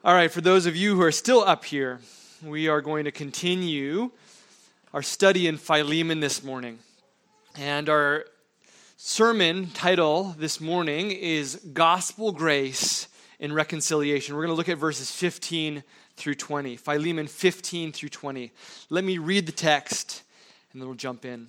All right, for those of you who are still up here, we are going to continue our study in Philemon this morning. And our sermon title this morning is Gospel Grace in Reconciliation. We're going to look at verses 15 through 20. Philemon 15 through 20. Let me read the text, and then we'll jump in.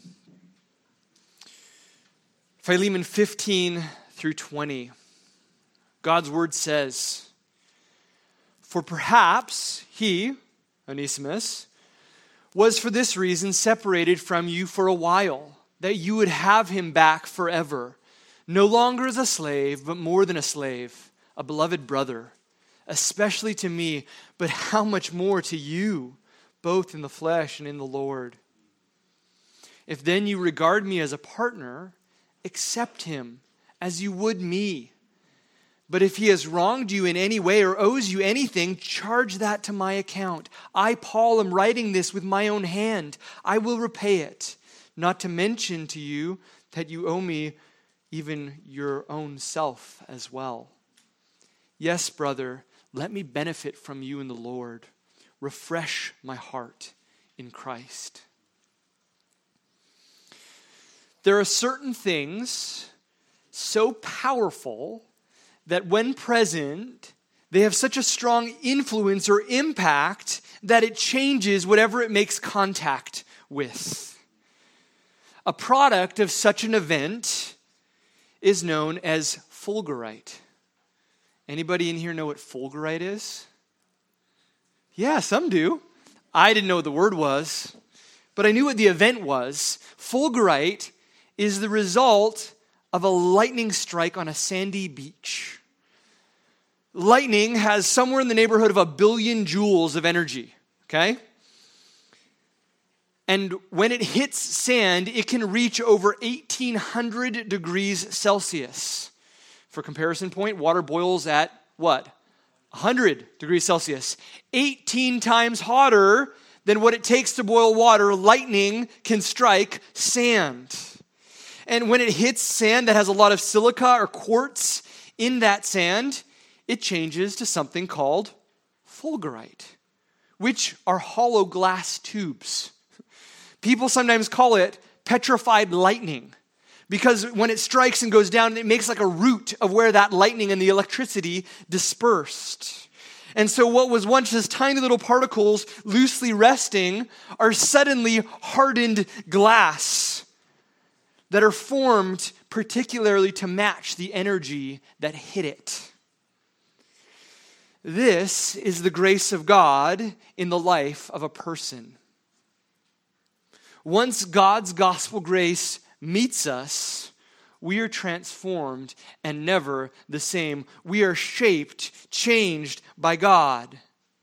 Philemon 15 through 20. God's word says, "For perhaps he," Onesimus, "was for this reason separated from you for a while, that you would have him back forever, no longer as a slave, but more than a slave, a beloved brother, especially to me, but how much more to you, both in the flesh and in the Lord. If then you regard me as a partner, accept him as you would me. But if he has wronged you in any way or owes you anything, charge that to my account. I, Paul, am writing this with my own hand. I will repay it, not to mention to you that you owe me even your own self as well. Yes, brother, let me benefit from you in the Lord. Refresh my heart in Christ." There are certain things so powerful that when present, they have such a strong influence or impact that it changes whatever it makes contact with. A product of such an event is known as fulgurite. Anybody in here know what fulgurite is? Yeah, some do. I didn't know what the word was, but I knew what the event was. Fulgurite is the result of a lightning strike on a sandy beach. Lightning has somewhere in the neighborhood of 1 billion joules of energy, okay? And when it hits sand, it can reach over 1,800 degrees Celsius. For comparison point, water boils at what? 100 degrees Celsius. 18 times hotter than what it takes to boil water, lightning can strike sand. And when it hits sand that has a lot of silica or quartz in that sand, it changes to something called fulgurite, which are hollow glass tubes. People sometimes call it petrified lightning because when it strikes and goes down, it makes like a root of where that lightning and the electricity dispersed. And so what was once just tiny little particles loosely resting are suddenly hardened glass that are formed particularly to match the energy that hit it. This is the grace of God in the life of a person. Once God's gospel grace meets us, we are transformed and never the same. We are shaped, changed by God.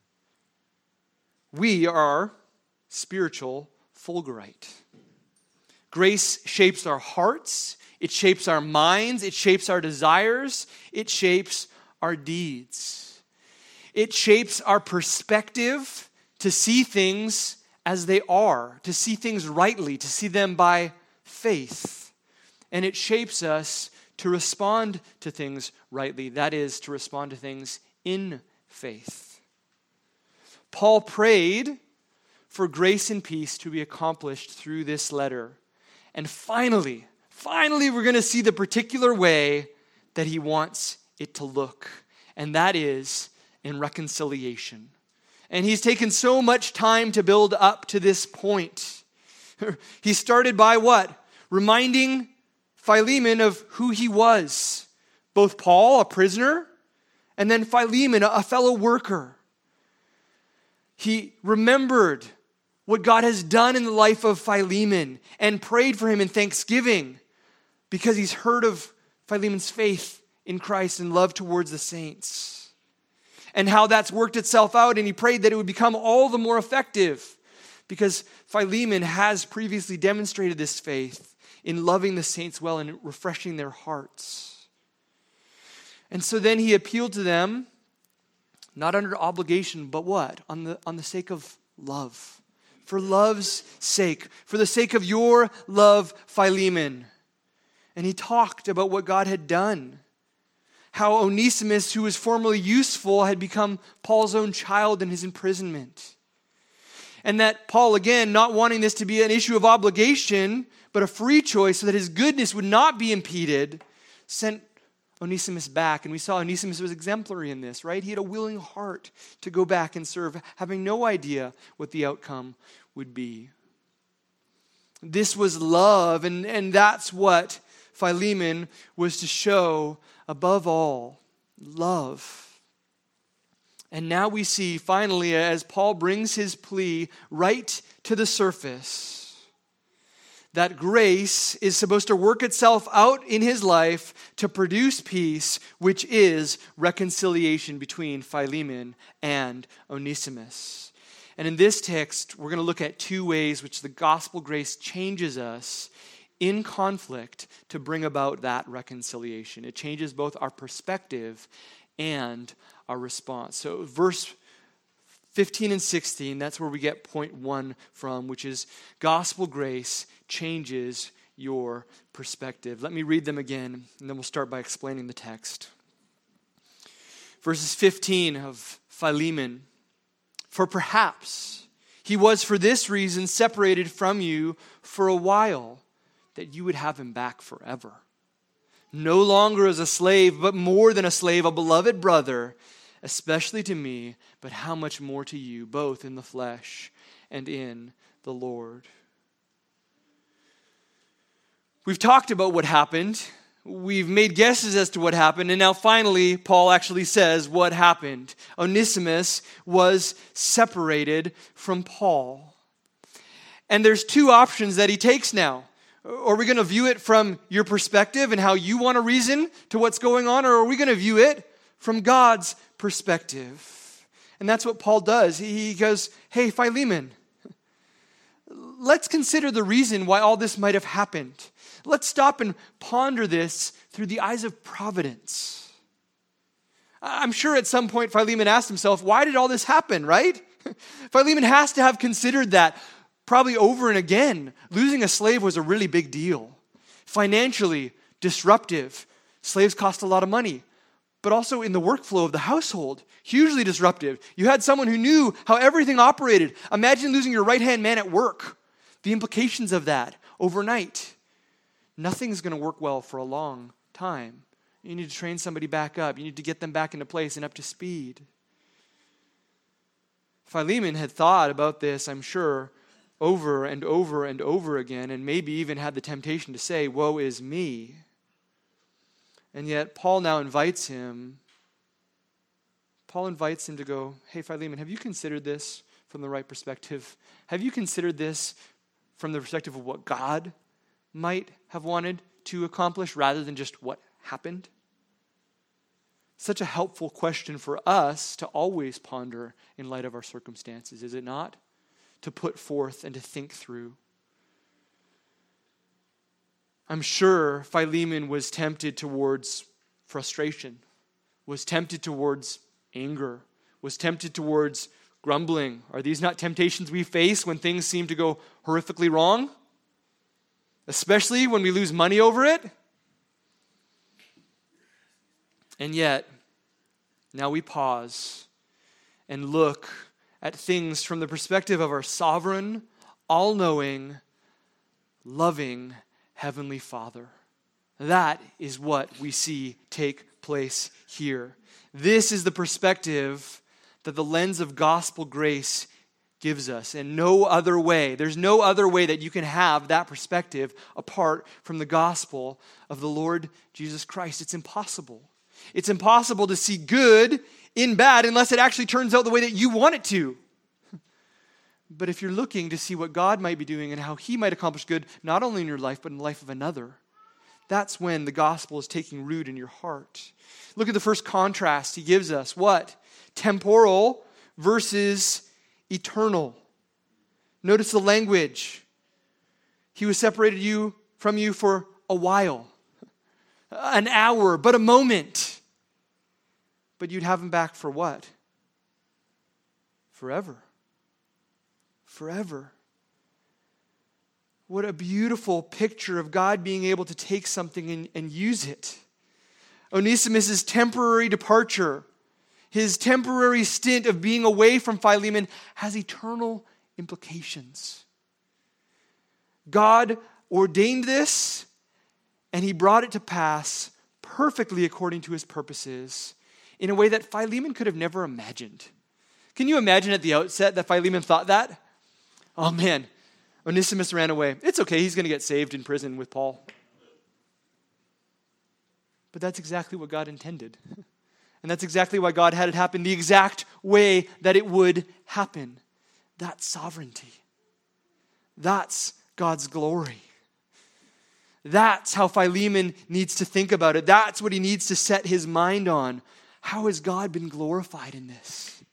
We are spiritual fulgurite. Grace shapes our hearts, it shapes our minds, it shapes our desires, it shapes our deeds. It shapes our perspective to see things as they are, to see things rightly, to see them by faith. And it shapes us to respond to things rightly, that is, to respond to things in faith. Paul prayed for grace and peace to be accomplished through this letter. And finally, we're going to see the particular way that he wants it to look. And that is in reconciliation. And he's taken so much time to build up to this point. He started by what? Reminding Philemon of who he was. Both Paul, a prisoner, and then Philemon, a fellow worker. He remembered what God has done in the life of Philemon and prayed for him in thanksgiving because he's heard of Philemon's faith in Christ and love towards the saints and how that's worked itself out, and he prayed that it would become all the more effective because Philemon has previously demonstrated this faith in loving the saints well and refreshing their hearts. And so then he appealed to them, not under obligation, but what? On the sake of love. For love's sake, for the sake of your love, Philemon. And he talked about what God had done, how Onesimus, who was formerly useful, had become Paul's own child in his imprisonment. And that Paul, again, not wanting this to be an issue of obligation, but a free choice so that his goodness would not be impeded, sent Onesimus back. And we saw Onesimus was exemplary in this, right? He had a willing heart to go back and serve, having no idea what the outcome would be. This was love, and that's what Philemon was to show above all, love. And now we see, finally, as Paul brings his plea right to the surface, that grace is supposed to work itself out in his life to produce peace, which is reconciliation between Philemon and Onesimus. And in this text, we're going to look at two ways which the gospel grace changes us in conflict to bring about that reconciliation. It changes both our perspective and our response. So verse 15 and 16, that's where we get point one from, which is gospel grace changes your perspective. Let me read them again, and then we'll start by explaining the text. Verses 15 of Philemon. For perhaps he was for this reason separated from you for a while, that you would have him back forever. No longer as a slave, but more than a slave, a beloved brother, especially to me, but how much more to you, both in the flesh and in the Lord. We've talked about what happened. We've made guesses as to what happened, and now finally, Paul actually says what happened. Onesimus was separated from Paul. And there's two options that he takes now. Are we going to view it from your perspective and how you want to reason to what's going on, or are we going to view it from God's perspective? And that's what Paul does. He goes, hey, Philemon, let's consider the reason why all this might have happened. Let's stop and ponder this through the eyes of providence. I'm sure at some point Philemon asked himself, why did all this happen, right? Philemon has to have considered that probably over and again. Losing a slave was a really big deal. Financially disruptive. Slaves cost a lot of money. But also in the workflow of the household, hugely disruptive. You had someone who knew how everything operated. Imagine losing your right-hand man at work. The implications of that overnight. Nothing's going to work well for a long time. You need to train somebody back up. You need to get them back into place and up to speed. Philemon had thought about this, I'm sure, over and over and over again, and maybe even had the temptation to say, woe is me. And yet Paul now invites him. Paul invites him to go, hey, Philemon, have you considered this from the right perspective? Have you considered this from the perspective of what God might have wanted to accomplish rather than just what happened? Such a helpful question for us to always ponder in light of our circumstances, is it not? To put forth and to think through. I'm sure Philemon was tempted towards frustration, was tempted towards anger, was tempted towards grumbling. Are these not temptations we face when things seem to go horrifically wrong? Especially when we lose money over it? And yet, now we pause and look at things from the perspective of our sovereign, all-knowing, loving Heavenly Father. That is what we see take place here. This is the perspective that the lens of gospel grace gives us, and no other way. There's no other way that you can have that perspective apart from the gospel of the Lord Jesus Christ. It's impossible. It's impossible to see good in bad unless it actually turns out the way that you want it to. But if you're looking to see what God might be doing and how He might accomplish good, not only in your life, but in the life of another, that's when the gospel is taking root in your heart. Look at the first contrast He gives us. What? Temporal versus eternal. Notice the language. He was separated from you for a while, an hour, but a moment. But you'd have Him back for what? Forever. Forever. What a beautiful picture of God being able to take something and use it. Onesimus' temporary departure, his temporary stint of being away from Philemon, has eternal implications. God ordained this, and he brought it to pass perfectly according to his purposes in a way that Philemon could have never imagined. Can you imagine at the outset that Philemon thought that? Oh man, Onesimus ran away. It's okay, he's going to get saved in prison with Paul. But that's exactly what God intended. And that's exactly why God had it happen the exact way that it would happen. That's sovereignty. That's God's glory. That's how Philemon needs to think about it. That's what he needs to set his mind on. How has God been glorified in this?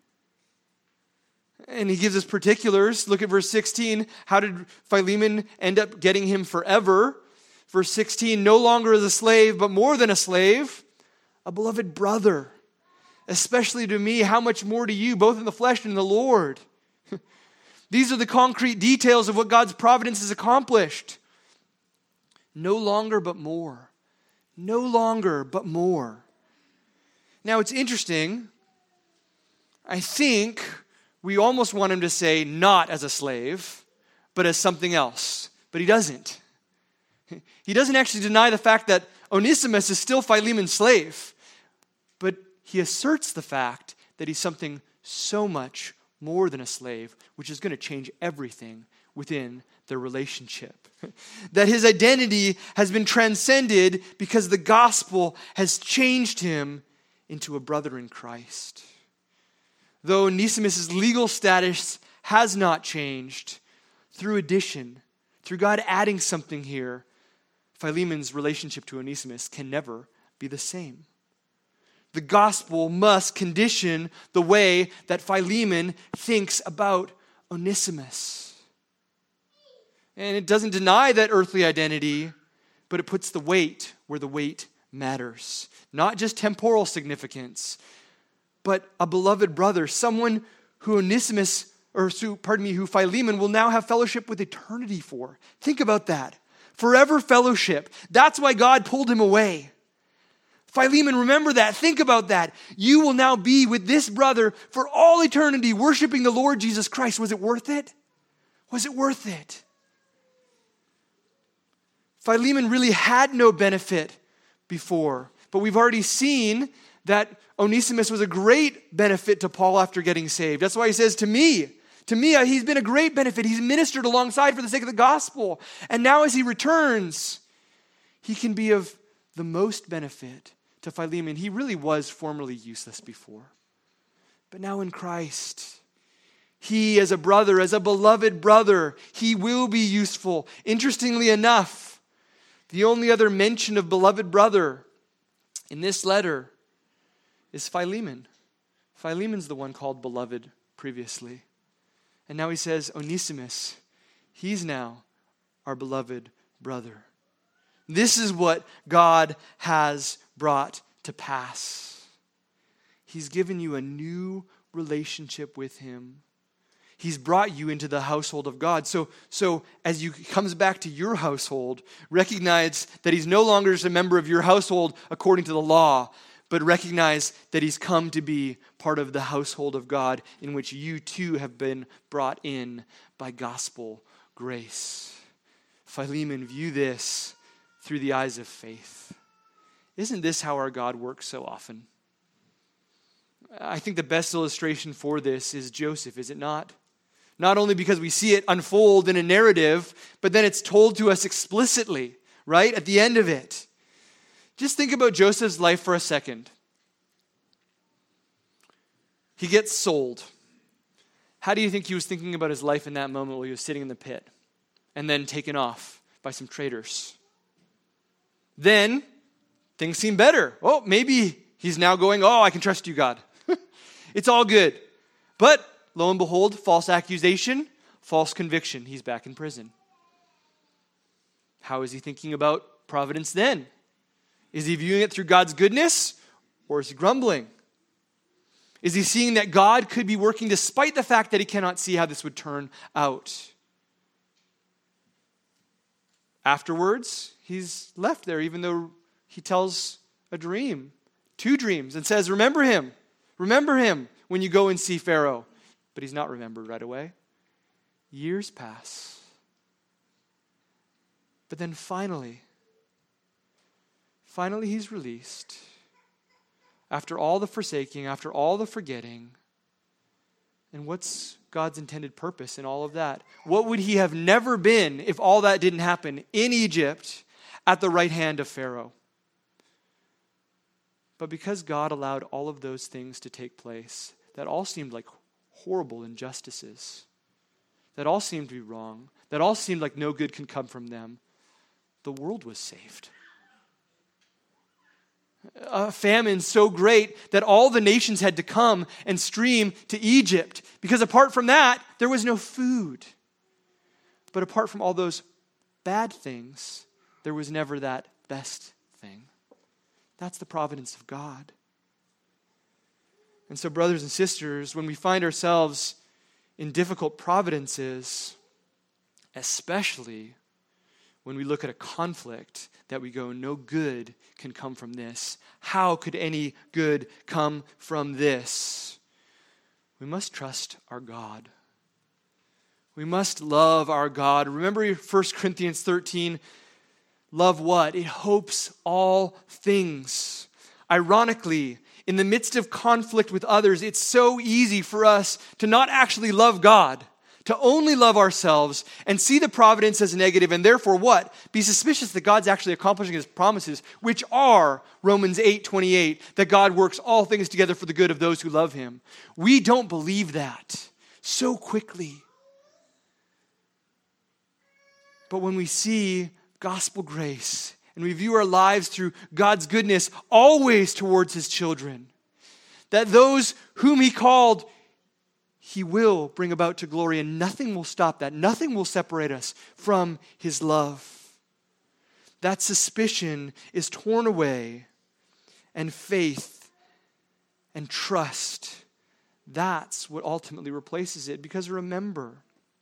And he gives us particulars. Look at verse 16. How did Philemon end up getting him forever? Verse 16, no longer as a slave, but more than a slave, a beloved brother, especially to me, how much more to you, both in the flesh and in the Lord. These are the concrete details of what God's providence has accomplished. No longer, but more. No longer, but more. Now, it's interesting. I think we almost want him to say not as a slave, but as something else. But he doesn't. He doesn't actually deny the fact that Onesimus is still Philemon's slave, but he asserts the fact that he's something so much more than a slave, which is going to change everything within their relationship. That his identity has been transcended because the gospel has changed him into a brother in Christ. Though Onesimus' legal status has not changed, through addition, through God adding something here, Philemon's relationship to Onesimus can never be the same. The gospel must condition the way that Philemon thinks about Onesimus. And it doesn't deny that earthly identity, but it puts the weight where the weight matters. Not just temporal significance, but a beloved brother, someone who who Philemon will now have fellowship with eternity for. Think about that. Forever fellowship. That's why God pulled him away. Philemon, remember that. Think about that. You will now be with this brother for all eternity, worshiping the Lord Jesus Christ. Was it worth it? Was it worth it? Philemon really had no benefit before, but we've already seen that Onesimus was a great benefit to Paul after getting saved. That's why he says, to me, he's been a great benefit. He's ministered alongside for the sake of the gospel. And now as he returns, he can be of the most benefit to Philemon. He really was formerly useless before. But now in Christ, he as a brother, as a beloved brother, he will be useful. Interestingly enough, the only other mention of beloved brother in this letter is Philemon. Philemon's the one called beloved previously. And now he says, Onesimus, he's now our beloved brother. This is what God has brought to pass. He's given you a new relationship with him. He's brought you into the household of God. So as he comes back to your household, recognize that he's no longer just a member of your household according to the law, but recognize that he's come to be part of the household of God in which you too have been brought in by gospel grace. Philemon, view this through the eyes of faith. Isn't this how our God works so often? I think the best illustration for this is Joseph, is it not? Not only because we see it unfold in a narrative, but then it's told to us explicitly, right? At the end of it. Just think about Joseph's life for a second. He gets sold. How do you think he was thinking about his life in that moment while he was sitting in the pit and then taken off by some traders? Then things seem better. Oh, maybe he's now going, I can trust you, God. It's all good. But lo and behold, false accusation, false conviction. He's back in prison. How is he thinking about providence then? Is he viewing it through God's goodness, or is he grumbling? Is he seeing that God could be working despite the fact that he cannot see how this would turn out? Afterwards, he's left there, even though he tells a dream, 2 dreams, and says, remember him when you go and see Pharaoh. But he's not remembered right away. Years pass. But then finally he's released. After all the forsaking, after all the forgetting. And what's God's intended purpose in all of that? What would he have never been if all that didn't happen in Egypt at the right hand of Pharaoh? But because God allowed all of those things to take place, that all seemed like horrible injustices, that all seemed to be wrong, that all seemed like no good can come from them, the world was saved. A famine so great that all the nations had to come and stream to Egypt, because apart from that, there was no food. But apart from all those bad things, there was never that best thing. That's the providence of God. And so, brothers and sisters, when we find ourselves in difficult providences, especially when we look at a conflict that we go, no good can come from this. How could any good come from this? We must trust our God. We must love our God. Remember 1 Corinthians 13, love what? It hopes all things. Ironically, in the midst of conflict with others, it's so easy for us to not actually love God, to only love ourselves and see the providence as negative, and therefore what? Be suspicious that God's actually accomplishing his promises, which are Romans 8:28, that God works all things together for the good of those who love him. We don't believe that so quickly. But when we see gospel grace and we view our lives through God's goodness always towards his children, that those whom he called, he will bring about to glory, and nothing will stop that. Nothing will separate us from his love. That suspicion is torn away, and faith and trust, that's what ultimately replaces it. Because remember,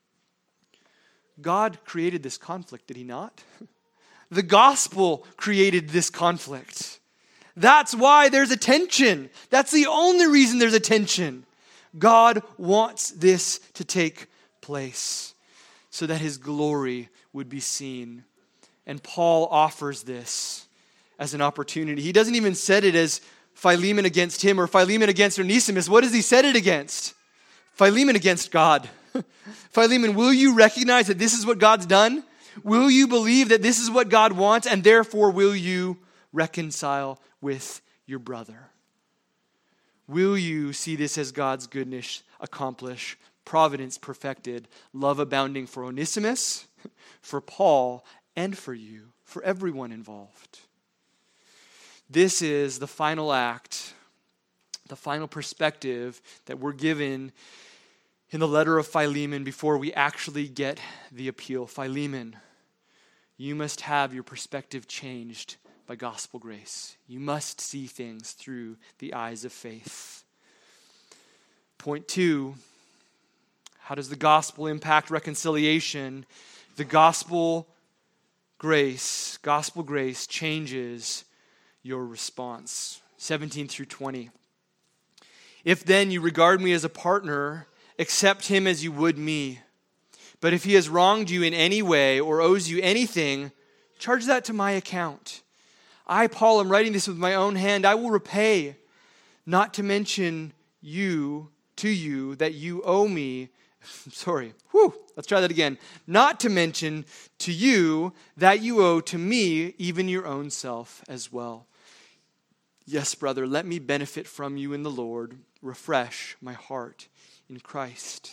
God created this conflict, did he not? The gospel created this conflict. That's why there's a tension. That's the only reason there's a tension. God wants this to take place so that his glory would be seen. And Paul offers this as an opportunity. He doesn't even set it as Philemon against him or Philemon against Onesimus. What does he set it against? Philemon against God. Philemon, will you recognize that this is what God's done? Will you believe that this is what God wants, and therefore will you reconcile with your brother? Will you see this as God's goodness accomplished, providence perfected, love abounding for Onesimus, for Paul, and for you, for everyone involved? This is the final act, the final perspective that we're given in the letter of Philemon before we actually get the appeal. Philemon, you must have your perspective changed by gospel grace. You must see things through the eyes of faith. Point 2, how does the gospel impact reconciliation? The gospel grace changes your response. 17 through 20. If then you regard me as a partner, accept him as you would me. But if he has wronged you in any way or owes you anything, charge that to my account. I, Paul, am writing this with my own hand. I will repay, not to mention to you that you owe me. Let's try that again. Not to mention to you that you owe to me even your own self as well. Yes, brother, let me benefit from you in the Lord. Refresh my heart in Christ.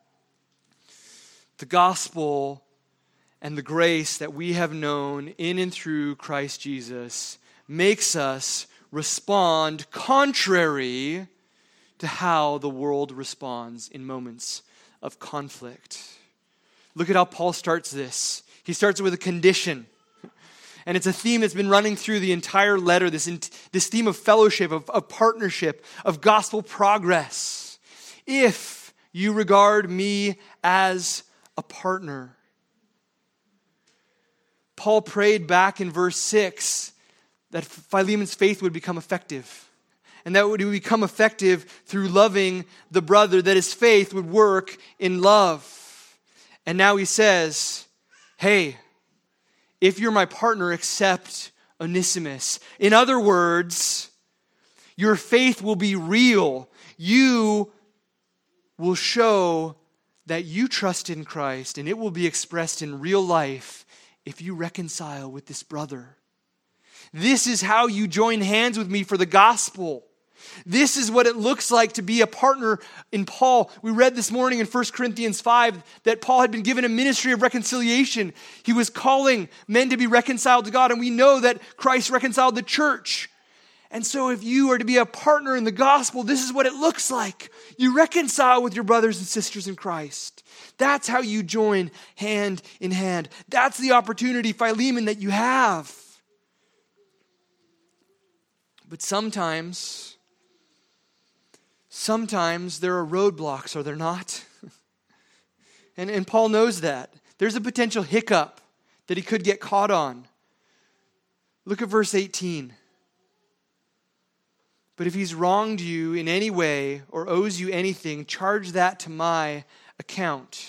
The gospel and the grace that we have known in and through Christ Jesus makes us respond contrary to how the world responds in moments of conflict. Look at how Paul starts this. He starts with a condition. And it's a theme that's been running through the entire letter, this theme of fellowship, of partnership, of gospel progress. If you regard me as a partner. Paul prayed back in verse 6 that Philemon's faith would become effective. And that it would become effective through loving the brother, that his faith would work in love. And now he says, hey, if you're my partner, accept Onesimus. In other words, your faith will be real. You will show that you trust in Christ, and it will be expressed in real life if you reconcile with this brother. This is how you join hands with me for the gospel. This is what it looks like to be a partner in Paul. We read this morning in 1 Corinthians 5 that Paul had been given a ministry of reconciliation. He was calling men to be reconciled to God, and we know that Christ reconciled the church. And so if you are to be a partner in the gospel, this is what it looks like. You reconcile with your brothers and sisters in Christ. That's how you join hand in hand. That's the opportunity, Philemon, that you have. But sometimes there are roadblocks, are there not? And Paul knows that. There's a potential hiccup that he could get caught on. Look at verse 18. But if he's wronged you in any way or owes you anything, charge that to my account.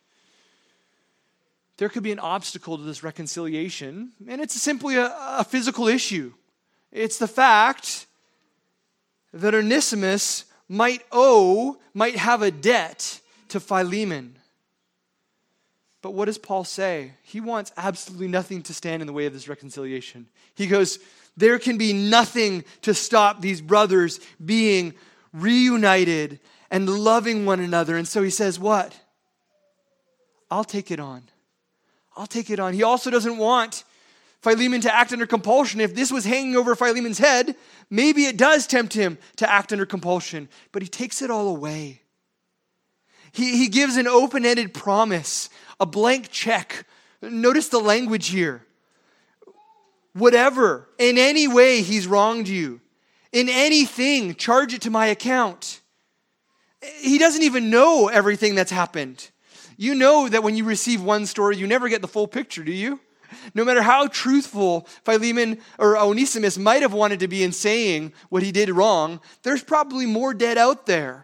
There could be an obstacle to this reconciliation, and it's simply a physical issue. It's the fact that Onesimus might have a debt to Philemon. But what does Paul say? He wants absolutely nothing to stand in the way of this reconciliation. He goes, there can be nothing to stop these brothers being reunited and loving one another. And so he says, what? I'll take it on. I'll take it on. He also doesn't want Philemon to act under compulsion. If this was hanging over Philemon's head, maybe it does tempt him to act under compulsion. But he takes it all away. He gives an open-ended promise, a blank check. Notice the language here. Whatever, in any way he's wronged you, in anything, charge it to my account. He doesn't even know everything that's happened. You know that when you receive one story, you never get the full picture, do you? No matter how truthful Philemon or Onesimus might have wanted to be in saying what he did wrong, there's probably more dead out there.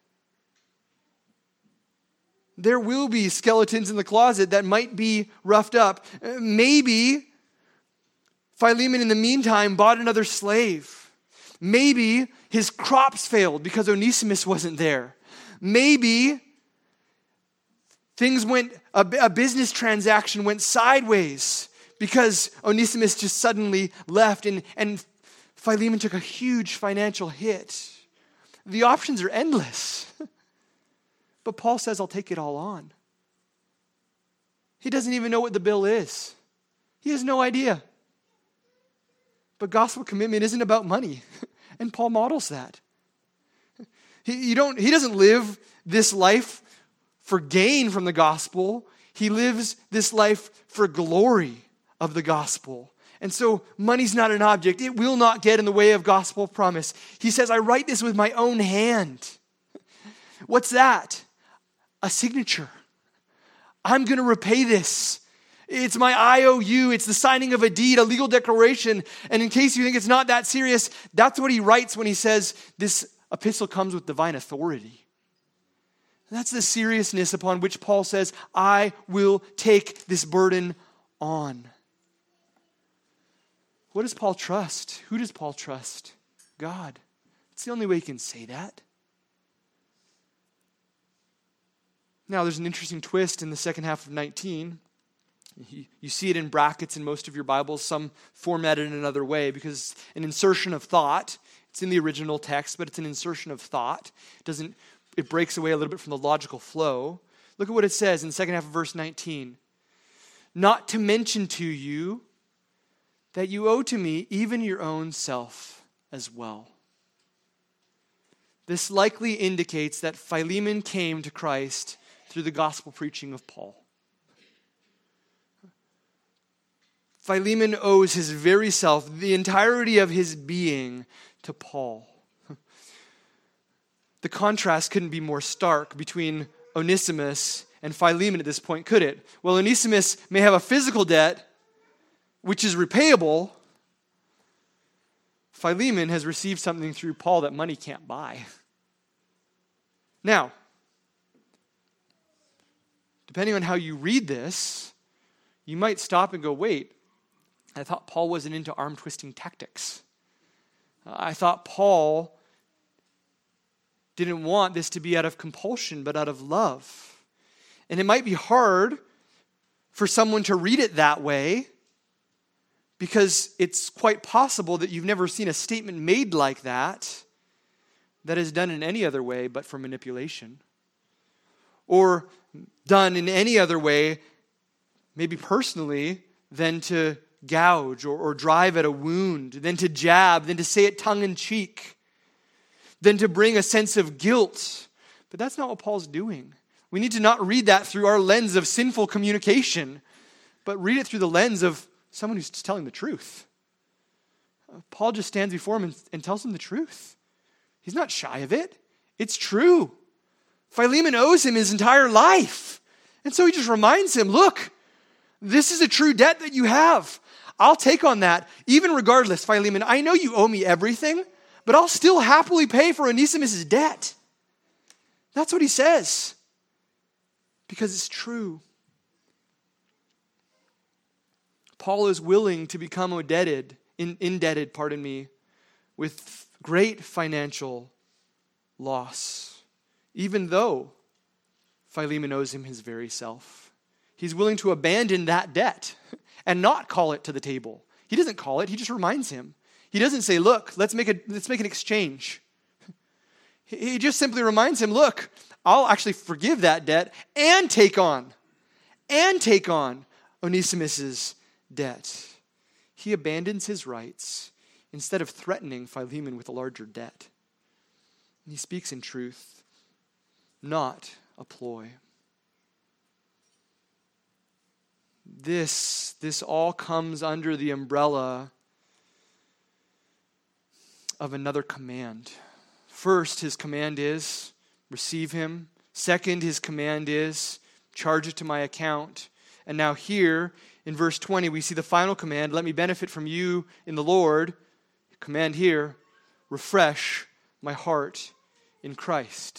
There will be skeletons in the closet that might be roughed up. Maybe Philemon, in the meantime, bought another slave. Maybe his crops failed because Onesimus wasn't there. Maybe a business transaction went sideways because Onesimus just suddenly left and Philemon took a huge financial hit. The options are endless. But Paul says, I'll take it all on. He doesn't even know what the bill is. He has no idea. But gospel commitment isn't about money. And Paul models that. He doesn't live this life for gain from the gospel. He lives this life for glory of the gospel. And so money's not an object. It will not get in the way of gospel promise. He says, I write this with my own hand. What's that? A signature. I'm going to repay this. It's my IOU. It's the signing of a deed, a legal declaration. And in case you think it's not that serious, that's what he writes when he says this epistle comes with divine authority. That's the seriousness upon which Paul says, I will take this burden on. What does Paul trust? Who does Paul trust? God. It's the only way he can say that. Now, there's an interesting twist in the second half of 19. You see it in brackets in most of your Bibles, some formatted in another way, because it's an insertion of thought. It's in the original text, but it's an insertion of thought. It breaks away a little bit from the logical flow. Look at what it says in the second half of verse 19. Not to mention to you that you owe to me even your own self as well. This likely indicates that Philemon came to Christ through the gospel preaching of Paul. Philemon owes his very self, the entirety of his being, to Paul. The contrast couldn't be more stark between Onesimus and Philemon at this point, could it? Well, Onesimus may have a physical debt, which is repayable, Philemon has received something through Paul that money can't buy. Now, depending on how you read this, you might stop and go, wait, I thought Paul wasn't into arm-twisting tactics. I thought Paul didn't want this to be out of compulsion, but out of love. And it might be hard for someone to read it that way, because it's quite possible that you've never seen a statement made like that is done in any other way but for manipulation. Or done in any other way, maybe personally, than to gouge or drive at a wound, than to jab, than to say it tongue-in-cheek, than to bring a sense of guilt. But that's not what Paul's doing. We need to not read that through our lens of sinful communication, but read it through the lens of someone who's just telling the truth. Paul just stands before him and tells him the truth. He's not shy of it. It's true. Philemon owes him his entire life. And so he just reminds him, look, this is a true debt that you have. I'll take on that. Even regardless, Philemon, I know you owe me everything, but I'll still happily pay for Onesimus' debt. That's what he says. Because it's true. Paul is willing to become indebted, with great financial loss, even though Philemon owes him his very self. He's willing to abandon that debt and not call it to the table. He doesn't call it, he just reminds him. He doesn't say, look, let's make an exchange. He just simply reminds him, look, I'll actually forgive that debt and take on Onesimus' debt. He abandons his rights instead of threatening Philemon with a larger debt. And he speaks in truth, not a ploy. This all comes under the umbrella of another command. First, his command is, receive him. Second, his command is, charge it to my account. And now here, in verse 20, we see the final command, let me benefit from you in the Lord. Command here, refresh my heart in Christ.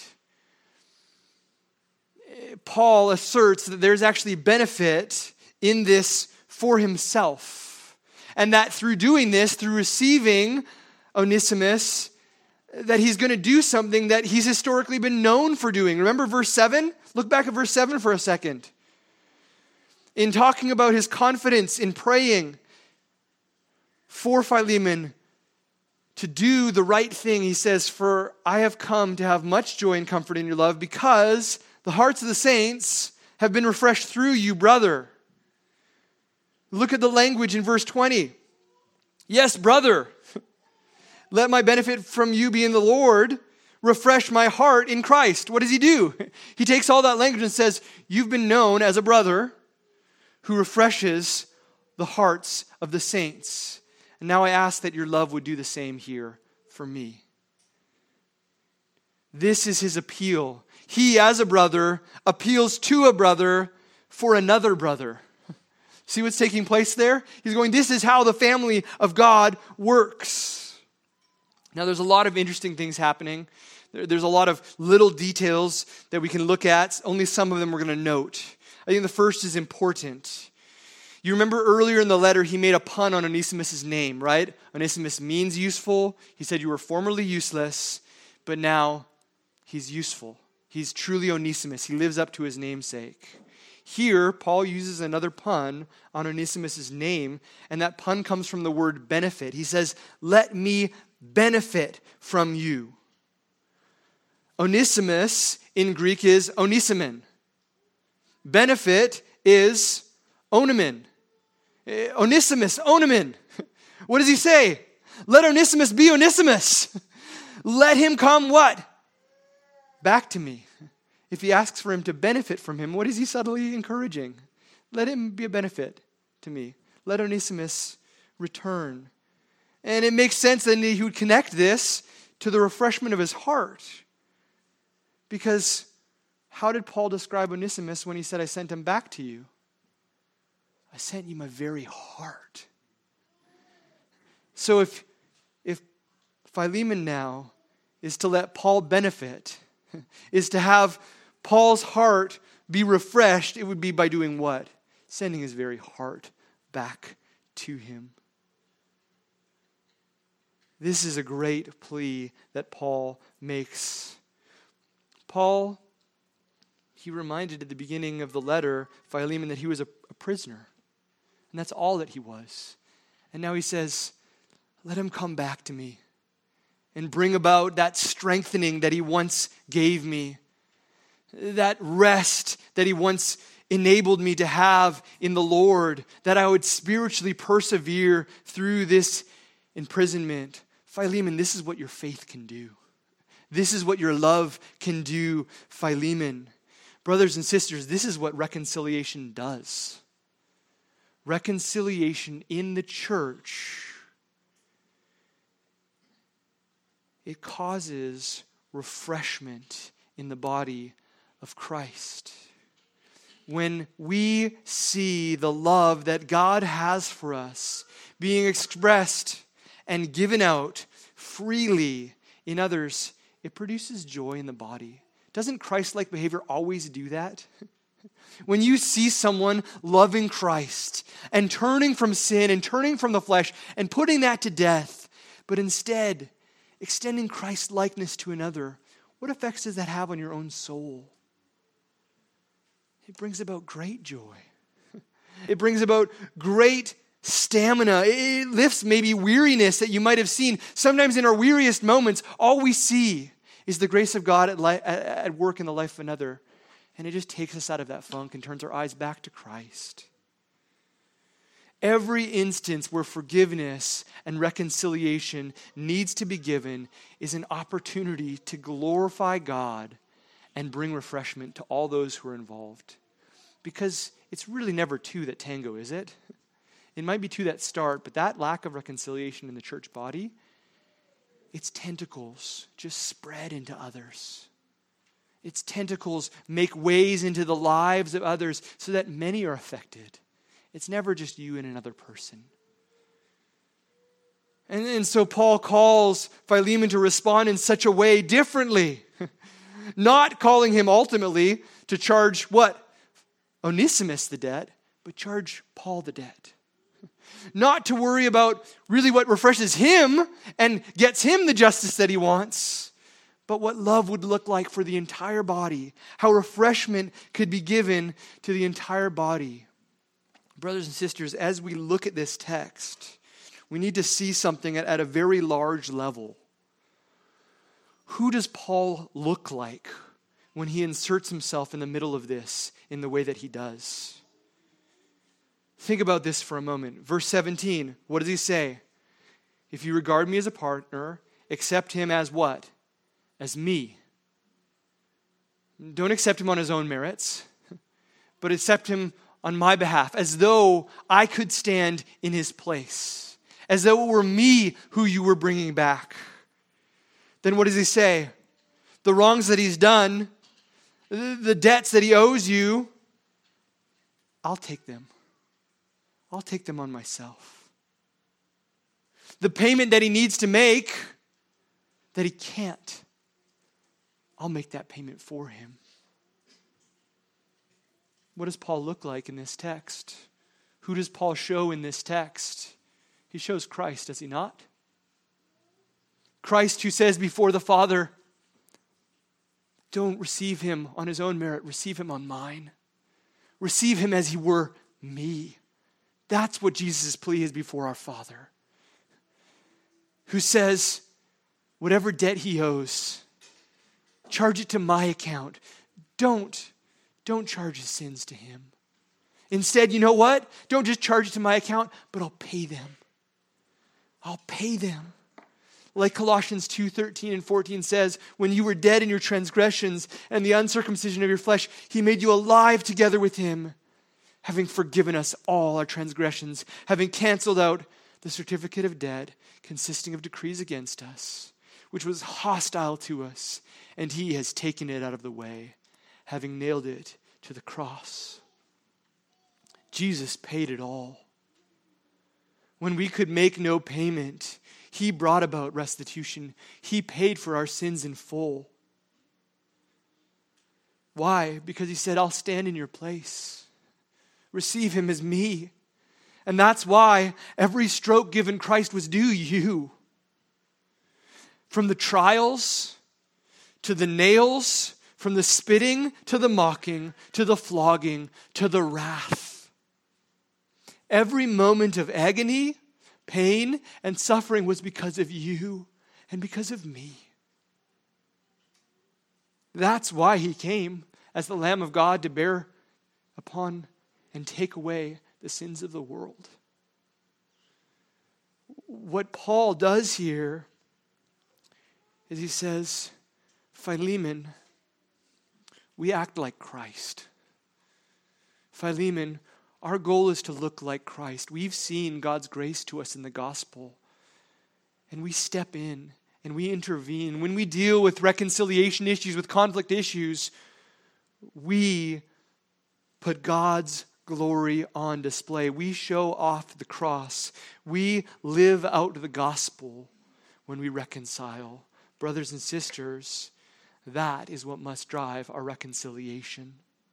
Paul asserts that there's actually benefit in this for himself. And that through doing this, through receiving Onesimus, that he's going to do something that he's historically been known for doing. Remember verse 7? Look back at verse 7 for a second. In talking about his confidence in praying for Philemon to do the right thing, he says, for I have come to have much joy and comfort in your love, because the hearts of the saints have been refreshed through you, brother. Look at the language in verse 20. Yes, brother, let my benefit from you be in the Lord. Refresh my heart in Christ. What does he do? He takes all that language and says, you've been known as a brother who refreshes the hearts of the saints. And now I ask that your love would do the same here for me. This is his appeal. He, as a brother, appeals to a brother for another brother. See what's taking place there? He's going, this is how the family of God works. Now, there's a lot of interesting things happening. There's a lot of little details that we can look at. Only some of them we're going to note. I think the first is important. You remember earlier in the letter, he made a pun on Onesimus' name, right? Onesimus means useful. He said you were formerly useless, but now he's useful. He's truly Onesimus. He lives up to his namesake. Here, Paul uses another pun on Onesimus' name, and that pun comes from the word benefit. He says, let me benefit from you. Onesimus in Greek is onisimon. Benefit is onomen. Onesimus, onomen. What does he say? Let Onesimus be Onesimus. Let him come what? Back to me. If he asks for him to benefit from him, what is he subtly encouraging? Let him be a benefit to me. Let Onesimus return. And it makes sense that he would connect this to the refreshment of his heart. Because how did Paul describe Onesimus when he said, I sent him back to you? I sent you my very heart. So if Philemon now is to let Paul benefit, is to have Paul's heart be refreshed. It would be by doing what? Sending his very heart back to him. This is a great plea that Paul makes. Paul, he reminded at the beginning of the letter, Philemon, that he was a prisoner. And that's all that he was. And now he says, let him come back to me and bring about that strengthening that he once gave me, that rest that he once enabled me to have in the Lord, that I would spiritually persevere through this imprisonment. Philemon, this is what your faith can do. This is what your love can do, Philemon. Brothers and sisters, this is what reconciliation does. Reconciliation in the church, it causes refreshment in the body of Christ. When we see the love that God has for us being expressed and given out freely in others, it produces joy in the body. Doesn't Christ-like behavior always do that? When you see someone loving Christ and turning from sin and turning from the flesh and putting that to death, but instead extending Christ's likeness to another, what effects does that have on your own soul? It brings about great joy. It brings about great stamina. It lifts maybe weariness that you might have seen. Sometimes in our weariest moments, all we see is the grace of God at work in the life of another. And it just takes us out of that funk and turns our eyes back to Christ. Every instance where forgiveness and reconciliation needs to be given is an opportunity to glorify God and bring refreshment to all those who are involved. Because it's really never two that tango, is it? It might be two that start, but that lack of reconciliation in the church body, its tentacles just spread into others. Its tentacles make ways into the lives of others so that many are affected. It's never just you and another person. And so Paul calls Philemon to respond in such a way differently. Not calling him ultimately to charge what? Onesimus the debt, but charge Paul the debt. Not to worry about really what refreshes him and gets him the justice that he wants, but what love would look like for the entire body, how refreshment could be given to the entire body. Brothers and sisters, as we look at this text, we need to see something at a very large level. Who does Paul look like when he inserts himself in the middle of this in the way that he does? Think about this for a moment. Verse 17, what does he say? If you regard me as a partner, accept him as what? As me. Don't accept him on his own merits, but accept him on my behalf, as though I could stand in his place, as though it were me who you were bringing back. Then what does he say? The wrongs that he's done, the debts that he owes you, I'll take them. I'll take them on myself. The payment that he needs to make, that he can't, I'll make that payment for him. What does Paul look like in this text? Who does Paul show in this text? He shows Christ, does he not? Christ who says before the Father, don't receive him on his own merit, receive him on mine. Receive him as he were me. That's what Jesus' plea is before our Father. Who says, whatever debt he owes, charge it to my account. Don't charge his sins to him. Instead, you know what? Don't just charge it to my account, but I'll pay them. I'll pay them. Like Colossians 2:13 and 14 says, when you were dead in your transgressions and the uncircumcision of your flesh, he made you alive together with him, having forgiven us all our transgressions, having canceled out the certificate of debt consisting of decrees against us, which was hostile to us, and he has taken it out of the way, having nailed it to the cross. Jesus paid it all. When we could make no payment, He brought about restitution. He paid for our sins in full. Why? Because he said, I'll stand in your place. Receive him as me. And that's why every stroke given Christ was due you. From the trials to the nails, from the spitting to the mocking, to the flogging, to the wrath. Every moment of agony, pain, and suffering was because of you and because of me. That's why he came as the Lamb of God to bear upon and take away the sins of the world. What Paul does here is he says, Philemon, we act like Christ. Philemon, our goal is to look like Christ. We've seen God's grace to us in the gospel. And we step in and we intervene. When we deal with reconciliation issues, with conflict issues, we put God's glory on display. We show off the cross. We live out the gospel when we reconcile. Brothers and sisters, that is what must drive our reconciliation.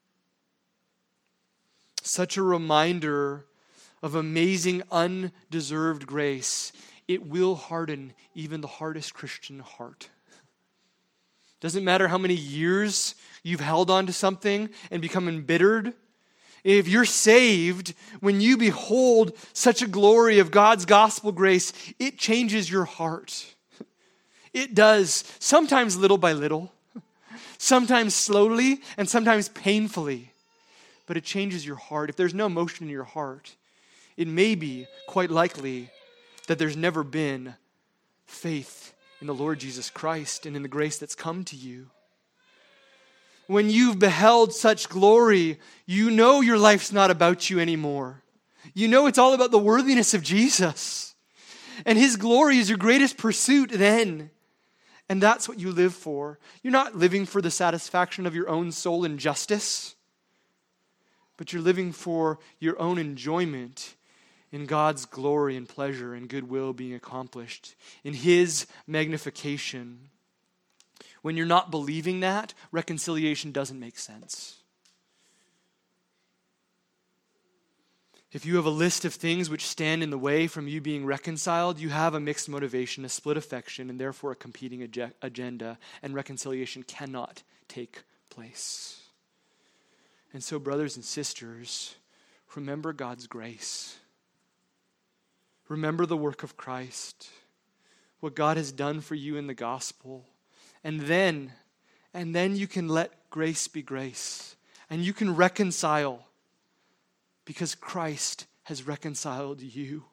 Such a reminder of amazing, undeserved grace. It will harden even the hardest Christian heart. Doesn't matter how many years you've held on to something and become embittered. If you're saved, when you behold such a glory of God's gospel grace, it changes your heart. It does, sometimes little by little, sometimes slowly, and sometimes painfully. But it changes your heart. If there's no emotion in your heart, it may be quite likely that there's never been faith in the Lord Jesus Christ and in the grace that's come to you. When you've beheld such glory, you know your life's not about you anymore. You know it's all about the worthiness of Jesus. And his glory is your greatest pursuit then. And that's what you live for. You're not living for the satisfaction of your own soul and justice, but you're living for your own enjoyment in God's glory and pleasure and goodwill being accomplished, in his magnification. When you're not believing that, reconciliation doesn't make sense. If you have a list of things which stand in the way from you being reconciled, you have a mixed motivation, a split affection, and therefore a competing agenda, and reconciliation cannot take place. And so, brothers and sisters, remember God's grace. Remember the work of Christ, what God has done for you in the gospel. And then you can let grace be grace. And you can reconcile because Christ has reconciled you.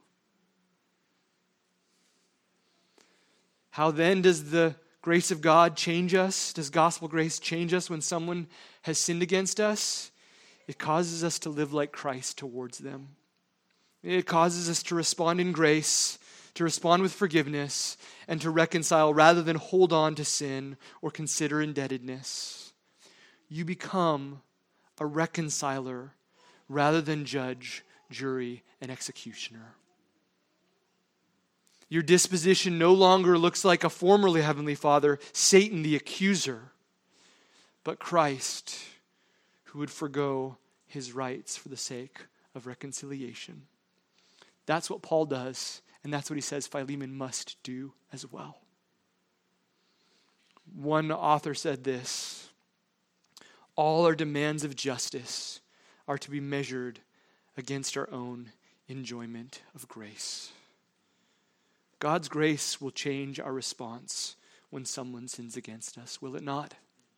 How then does the grace of God change us? Does gospel grace change us when someone has sinned against us? It causes us to live like Christ towards them. It causes us to respond in grace, to respond with forgiveness, and to reconcile rather than hold on to sin or consider indebtedness. You become a reconciler rather than judge, jury, and executioner. Your disposition no longer looks like a formerly Heavenly Father, Satan the accuser, but Christ who would forgo his rights for the sake of reconciliation. That's what Paul does, and that's what he says Philemon must do as well. One author said this: all our demands of justice are to be measured against our own enjoyment of grace. God's grace will change our response when someone sins against us, will it not?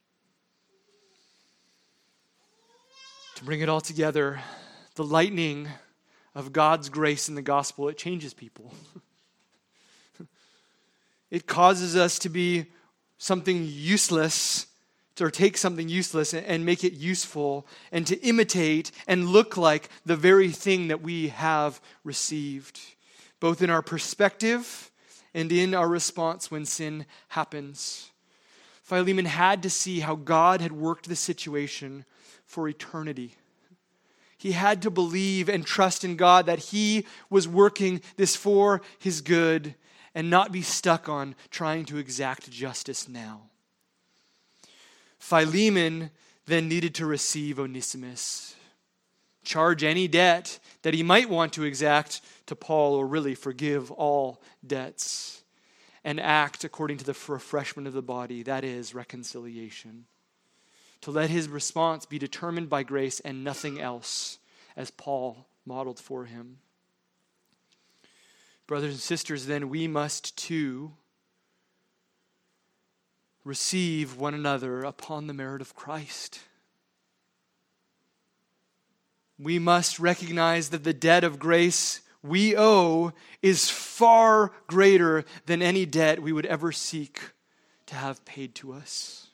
To bring it all together, the lightning of God's grace in the gospel, it changes people. It causes us to be something useless, or take something useless and make it useful, and to imitate and look like the very thing that we have received, both in our perspective and in our response when sin happens. Philemon had to see how God had worked the situation for eternity. He had to believe and trust in God that he was working this for his good, and not be stuck on trying to exact justice now. Philemon then needed to receive Onesimus, charge any debt that he might want to exact to Paul, or really forgive all debts, and act according to the refreshment of the body, that is, reconciliation. To let his response be determined by grace and nothing else, as Paul modeled for him. Brothers and sisters, then we must too receive one another upon the merit of Christ. We must recognize that the debt of grace we owe is far greater than any debt we would ever seek to have paid to us.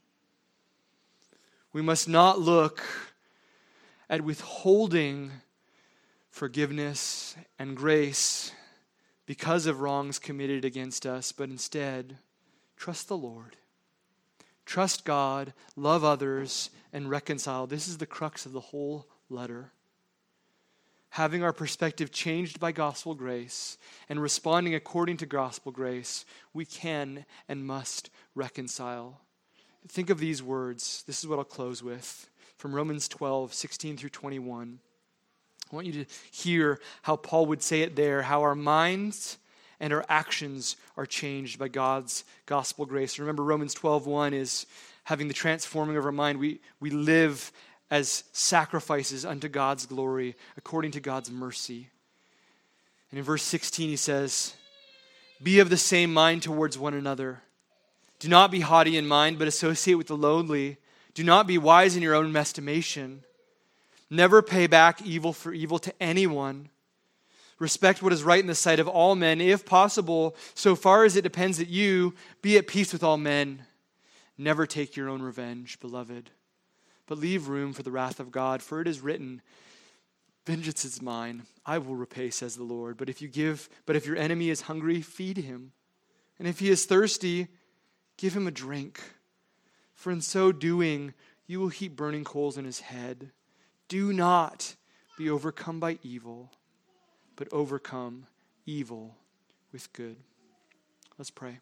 We must not look at withholding forgiveness and grace because of wrongs committed against us, but instead, trust the Lord. Trust God, love others, and reconcile. This is the crux of the whole letter. Having our perspective changed by gospel grace and responding according to gospel grace, we can and must reconcile. Think of these words. This is what I'll close with. From Romans 12, 16 through 21. I want you to hear how Paul would say it there, how our minds and our actions are changed by God's gospel grace. Remember, Romans 12:1 is having the transforming of our mind. We live as sacrifices unto God's glory, according to God's mercy. And in verse 16 he says, be of the same mind towards one another. Do not be haughty in mind, but associate with the lowly. Do not be wise in your own estimation. Never pay back evil for evil to anyone. Respect what is right in the sight of all men. If possible, so far as it depends on you, be at peace with all men. Never take your own revenge, beloved, but leave room for the wrath of God. For it is written, vengeance is mine, I will repay, says the Lord. But if your enemy is hungry, feed him. And if he is thirsty, give him a drink. For in so doing, you will heap burning coals on his head. Do not be overcome by evil, but overcome evil with good. Let's pray.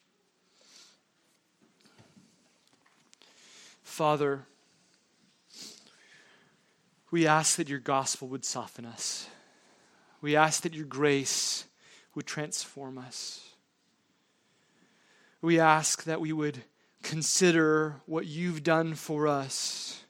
Father, we ask that your gospel would soften us. We ask that your grace would transform us. We ask that we would consider what you've done for us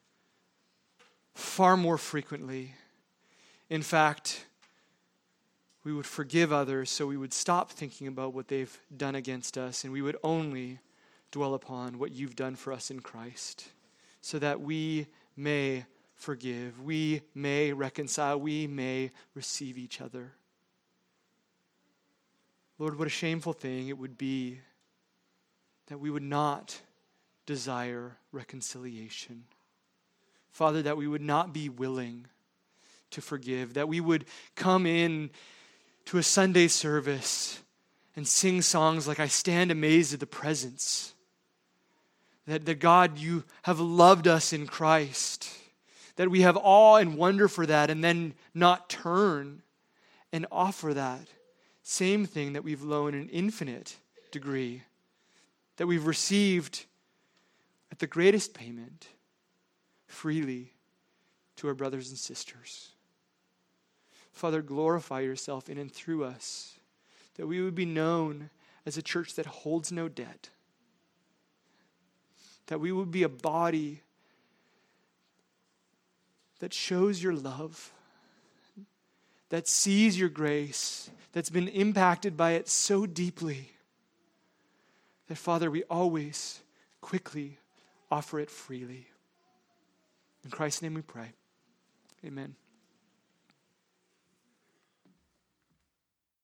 far more frequently. In fact, we would forgive others so we would stop thinking about what they've done against us, and we would only dwell upon what you've done for us in Christ, so that we may forgive, we may reconcile, we may receive each other. Lord, what a shameful thing it would be that we would not desire reconciliation. Father, that we would not be willing to forgive, that we would come in to a Sunday service and sing songs like I stand amazed at the presence. That God, you have loved us in Christ. That we have awe and wonder for that, and then not turn and offer that same thing that we've loaned in an infinite degree, that we've received at the greatest payment freely to our brothers and sisters. Father, glorify yourself in and through us, that we would be known as a church that holds no debt, that we would be a body that shows your love, that sees your grace, that's been impacted by it so deeply that, Father, we always quickly offer it freely. In Christ's name we pray. Amen.